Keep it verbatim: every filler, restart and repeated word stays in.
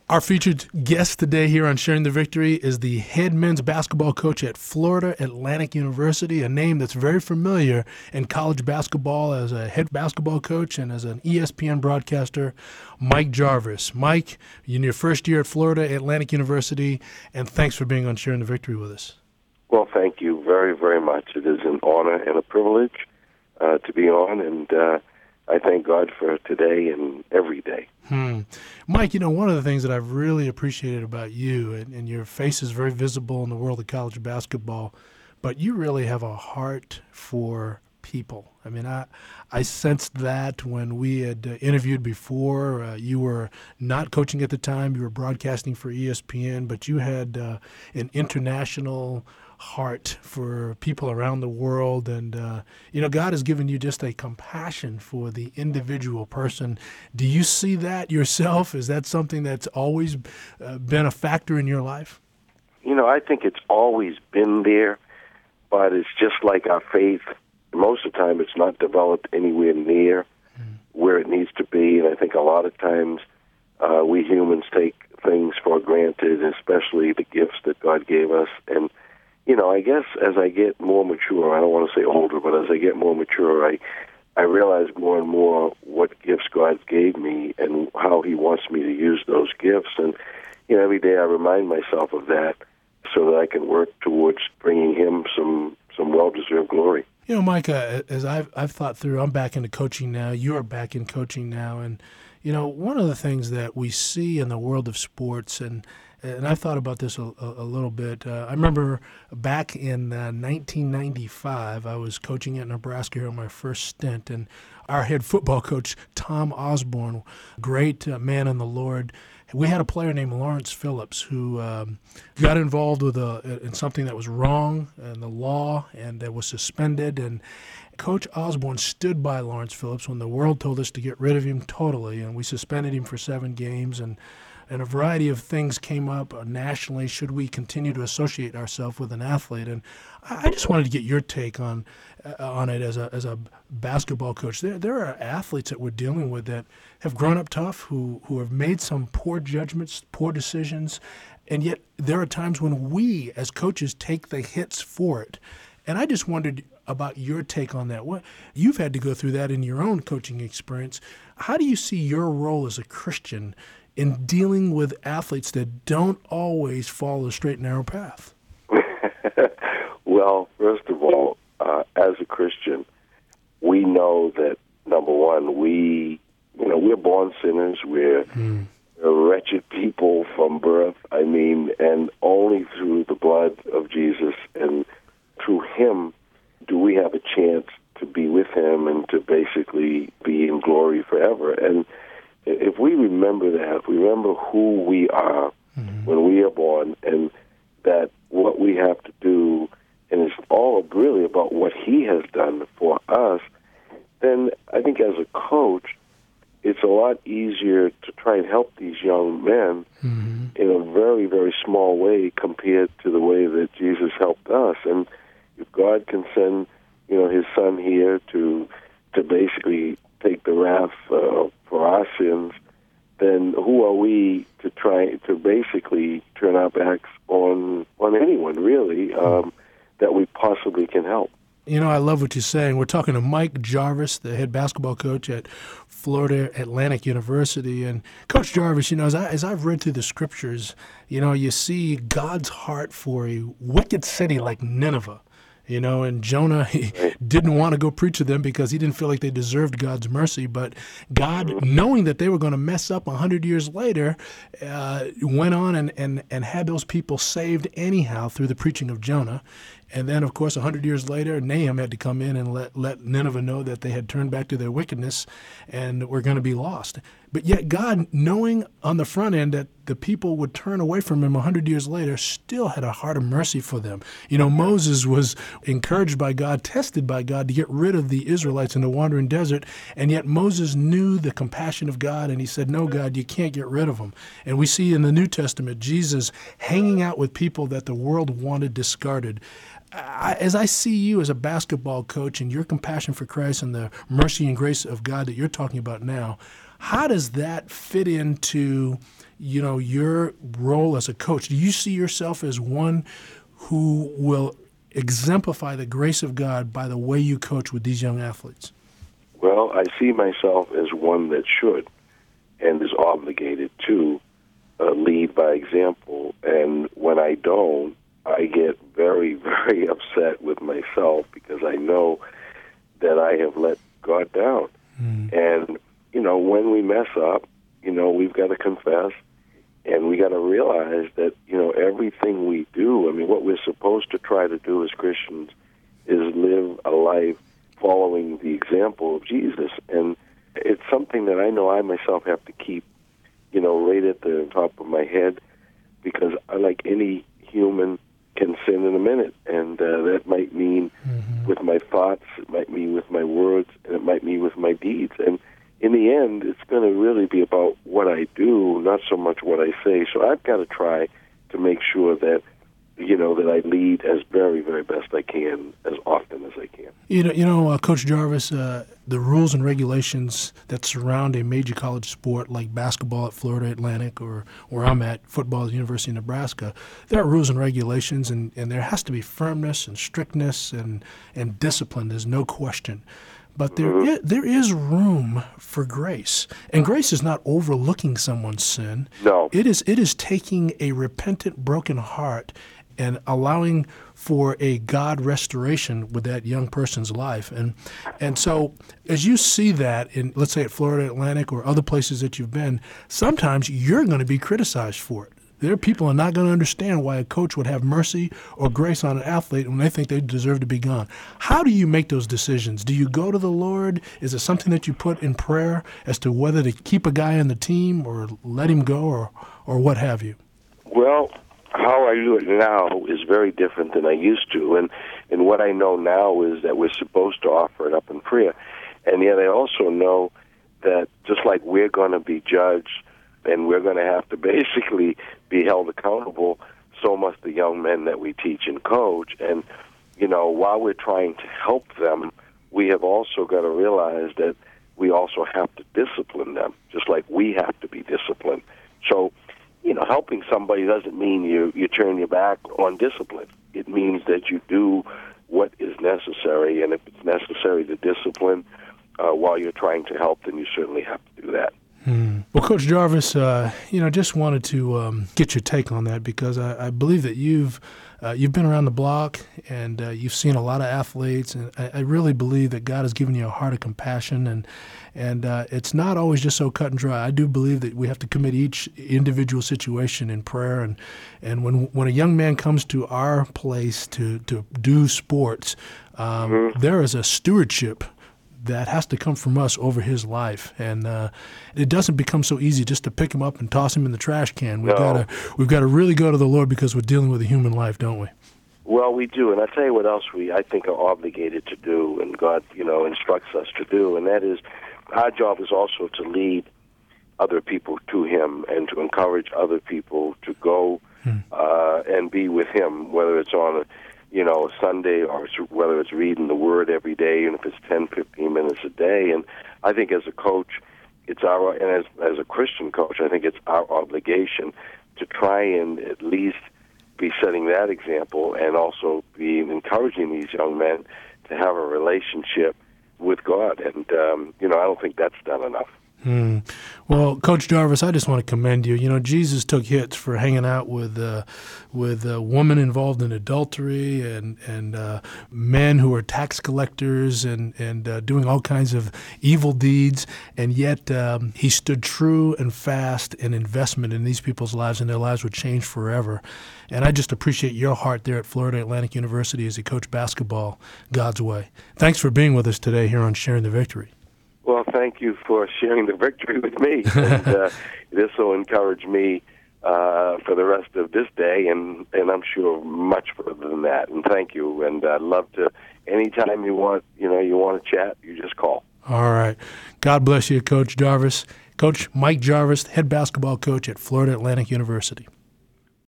Our featured guest today here on Sharing the Victory is the head men's basketball coach at Florida Atlantic University, a name that's very familiar in college basketball as a head basketball coach and as an E S P N broadcaster, Mike Jarvis. Mike, you're in your first year at Florida Atlantic University, and thanks for being on Sharing the Victory with us. Well, thank you very, very much. It is an honor and a privilege uh, to be on, and uh, I thank God for today and every day. Hmm. Mike, you know, one of the things that I've really appreciated about you, and, and your face is very visible in the world of college basketball, but you really have a heart for people. I mean, I I sensed that when we had uh, interviewed before. Uh, you were not coaching at the time. You were broadcasting for E S P N, but you had uh, an international heart for people around the world. And, uh, you know, God has given you just a compassion for the individual person. Do you see that yourself? Is that something that's always uh, been a factor in your life? You know, I think it's always been there, but it's just like our faith. Most of the time, it's not developed anywhere near mm. where it needs to be. And I think a lot of times uh, we humans take things for granted, especially the gifts that God gave us. And you know, I guess as I get more mature, I don't want to say older, but as I get more mature, I I realize more and more what gifts God gave me and how He wants me to use those gifts. And, you know, every day I remind myself of that so that I can work towards bringing Him some, some well-deserved glory. You know, Mike, uh, as I've, I've thought through, I'm back into coaching now. You're back in coaching now. And, you know, one of the things that we see in the world of sports, and And I've thought about this a, a, a little bit. Uh, I remember back in uh, nineteen ninety-five, I was coaching at Nebraska here on my first stint, and our head football coach, Tom Osborne, great uh, man in the Lord, we had a player named Lawrence Phillips who um, got involved with a, in something that was wrong in the law and that was suspended. And Coach Osborne stood by Lawrence Phillips when the world told us to get rid of him totally, and we suspended him for seven games. And And a variety of things came up nationally. Should we continue to associate ourselves with an athlete? And I just wanted to get your take on uh, on it as a as a basketball coach. There there are athletes that we're dealing with that have grown up tough, who who have made some poor judgments, poor decisions, and yet there are times when we as coaches take the hits for it. And I just wondered about your take on that. What you've had to go through that in your own coaching experience. How do you see your role as a Christian in dealing with athletes that don't always follow the straight and narrow path? Well, first of all, uh, as a Christian, we know that, number one, we, you know, we're born sinners. We're mm. wretched people from birth. I mean, and only through the blood of Jesus and through Him do we have a chance to be with Him and to basically be in glory forever. And if we remember that, if we remember who we are mm-hmm. when we are born, and that what we have to do, and it's all really about what He has done for us, then I think as a coach, it's a lot easier to try and help these young men mm-hmm. in a very, very small way compared to the way that Jesus helped us. And if God can send, you know, His Son here to to basically take the wrath uh, for our sins, then who are we to try to basically turn our backs on on anyone, really, um, that we possibly can help? You know, I love what you're saying. We're talking to Mike Jarvis, the head basketball coach at Florida Atlantic University. And Coach Jarvis, you know, as, I, as I've read through the scriptures, you know, you see God's heart for a wicked city like Nineveh. You know, and Jonah, he didn't want to go preach to them because he didn't feel like they deserved God's mercy. But God, knowing that they were going to mess up one hundred years later, uh, went on and, and, and had those people saved anyhow through the preaching of Jonah. And then, of course, one hundred years later, Nahum had to come in and let, let Nineveh know that they had turned back to their wickedness and were going to be lost. But yet God, knowing on the front end that the people would turn away from Him one hundred years later, still had a heart of mercy for them. You know, Moses was encouraged by God, tested by God to get rid of the Israelites in the wandering desert, and yet Moses knew the compassion of God, and he said, no, God, you can't get rid of them. And we see in the New Testament Jesus hanging out with people that the world wanted discarded. I, as I see you as a basketball coach and your compassion for Christ and the mercy and grace of God that you're talking about now, how does that fit into you know, your role as a coach, do you see yourself as one who will exemplify the grace of God by the way you coach with these young athletes? Well, I see myself as one that should and is obligated to uh, lead by example. And when I don't, I get very, very upset with myself because I know that I have let God down. Mm. And, you know, when we mess up, you know, we've got to confess, and we got to realize that, you know, everything we do, I mean, what we're supposed to try to do as Christians is live a life following the example of Jesus. And it's something that I know I myself have to keep, you know, right at the top of my head, because I, like any human, can sin in a minute. And uh, that might mean mm-hmm. with my thoughts, it might mean with my words, and it might mean with my deeds. And in the end, it's going to really be about what I do, not so much what I say. So I've got to try to make sure that, you know, that I lead as very, very best I can, as often as I can. You know, you know, uh, Coach Jarvis, uh, the rules and regulations that surround a major college sport like basketball at Florida Atlantic, or where I'm at, football at the University of Nebraska, there are rules and regulations, and, and there has to be firmness and strictness and, and discipline. There's no question. But there mm-hmm. is, there is room for grace. And grace is not overlooking someone's sin. No. It is, it is taking a repentant, broken heart and allowing for a God restoration with that young person's life. And and so as you see that in, let's say, at Florida Atlantic or other places that you've been, sometimes you're going to be criticized for it. There are people who are not going to understand why a coach would have mercy or grace on an athlete when they think they deserve to be gone. How do you make those decisions? Do you go to the Lord? Is it something that you put in prayer as to whether to keep a guy on the team or let him go, or, or what have you? Well, how I do it now is very different than I used to. And, and what I know now is that we're supposed to offer it up in prayer. And yet I also know that just like we're going to be judged and we're going to have to basically be held accountable, so must the young men that we teach and coach. And, you know, while we're trying to help them, we have also got to realize that we also have to discipline them, just like we have to be disciplined. So, you know, helping somebody doesn't mean you, you turn your back on discipline. It means that you do what is necessary, and if it's necessary to discipline uh, while you're trying to help, then you certainly have to do that. Hmm. Well, Coach Jarvis, uh, you know, just wanted to um, get your take on that, because I, I believe that you've uh, you've been around the block and uh, you've seen a lot of athletes, and I, I really believe that God has given you a heart of compassion, and and uh, it's not always just so cut and dry. I do believe that we have to commit each individual situation in prayer, and and when when a young man comes to our place to to do sports, um, mm-hmm. there is a stewardship that has to come from us over his life, and uh, it doesn't become so easy just to pick him up and toss him in the trash can. We've no. got to we've got to really go to the Lord, because we're dealing with a human life, don't we? Well, we do, and I tell you what else we I think are obligated to do, and God, you know, instructs us to do, and that is, our job is also to lead other people to Him and to encourage other people to go hmm. uh, and be with Him, whether it's on a you know, Sunday, or it's, whether it's reading the Word every day, and if it's ten, fifteen minutes a day. And I think as a coach, it's our, and as, as a Christian coach, I think it's our obligation to try and at least be setting that example, and also be encouraging these young men to have a relationship with God. And, um, you know, I don't think that's done enough. Hmm. Well, Coach Jarvis, I just want to commend you. You know, Jesus took hits for hanging out with uh, with a woman involved in adultery, and and uh, men who are tax collectors, and and uh, doing all kinds of evil deeds, and yet um, he stood true and fast in investment in these people's lives, and their lives would change forever. And I just appreciate your heart there at Florida Atlantic University as you coach basketball God's way. Thanks for being with us today here on Sharing the Victory. Well, thank you for sharing the victory with me. And, uh, this will encourage me uh, for the rest of this day, and, and I'm sure much further than that. And thank you. And I'd love to, anytime you want, you know, you want to chat, you just call. All right. God bless you, Coach Jarvis. Coach Mike Jarvis, head basketball coach at Florida Atlantic University.